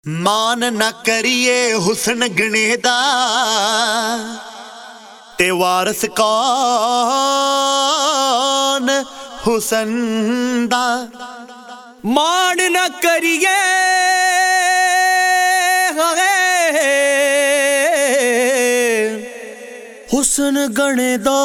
मान ना करिए हुस्न गणे दा ते वारस कौन हुस्न दा। मान ना करिए हुस्न गणे दा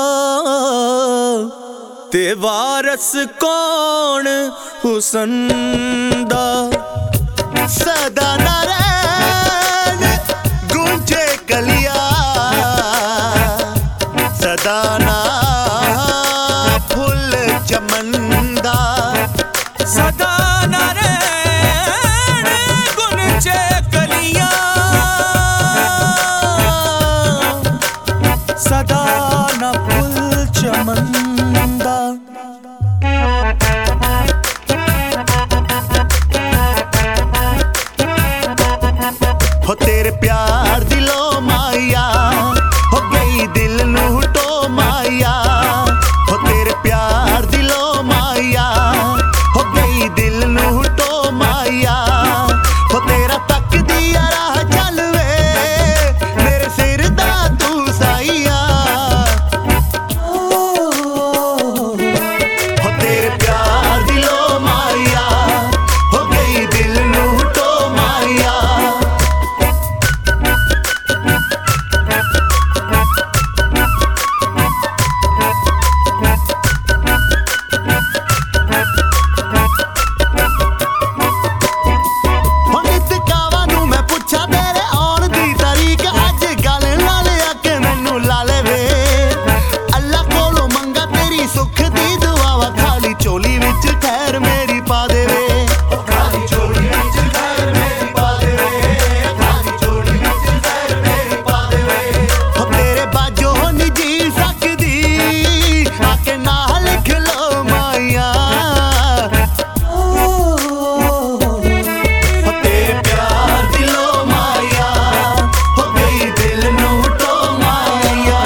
ते वारस कौन हुस्न दा। सदा नारायण गूंजे कलिया सदा ना फुल चमनदा। सदा नारायण गूंजे कलिया सदा ना फुल चमनदा। हो तेरे प्यार दिलो माया हो गई दिल नू टो माया। हो तेरे प्यार दिलो माया हो गई दिल नू टो माया। हो तेरा तक दिया राह चल वे मेरे सिर दा तू साइया। हो तेरे प्यार दिलो माया हो गई दिल नू टो माया। चोली विच ठहर मेरी पा देवे खाली चोली विच ठहर मेरी पा देवे खाली चोली विच ठहर मेरी पा देवे। हो तेरे बाजो नहीं जी सकदी आके ना लिख लो माया। हो तेरे प्यार दिलो माया हो गई दिल नू टो माया।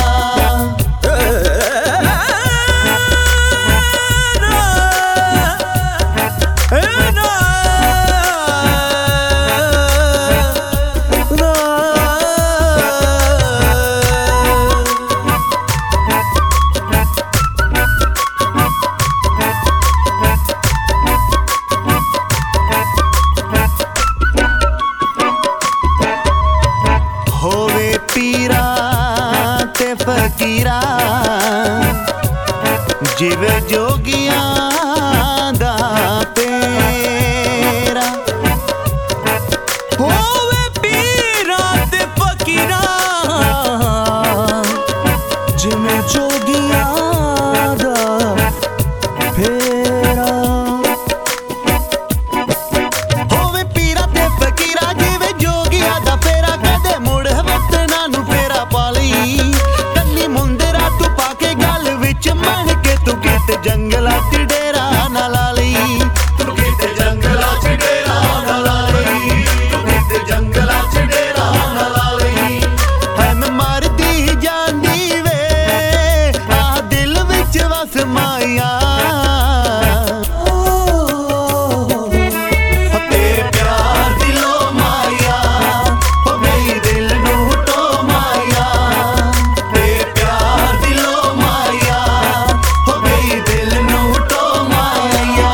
होवे पीरा ते फकीरा जिवे जोगियां दा पेरा। होवे पीरा ते फकीरा जिवे जोगियां दा फेरा। होवे पीरा ते फकीरा जिवे जोगियां दा फेरा। कदे मुड़ वतना नू फेरा पा लई कन्नी मुंदरा तू पाके गल विच मन के तू किते जंगला च डेरा ना ला लई। तू किते जंगला च डेरा ना ला लई तू किते जंगला च डेरा ना ला लई। है मैं मरदी जांदी वे आ दिल विच वस माया। तेरे प्यार दिलो माया हो गई दिल नू टो माया। तेरे प्यार दिलो माया हो गई दिल नू टो माया।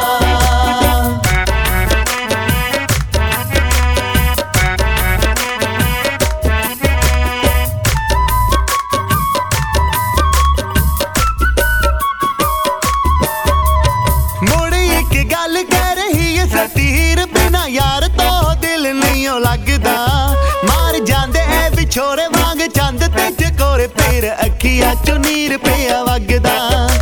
मुड़ एक गल कह रही है सतीर बिना यार तो दिल नहीं लगदा। मार जांदे ऐ विछोरे वांग चंद ते चकोरे फिर अखियां चों नीर पिया वगदा।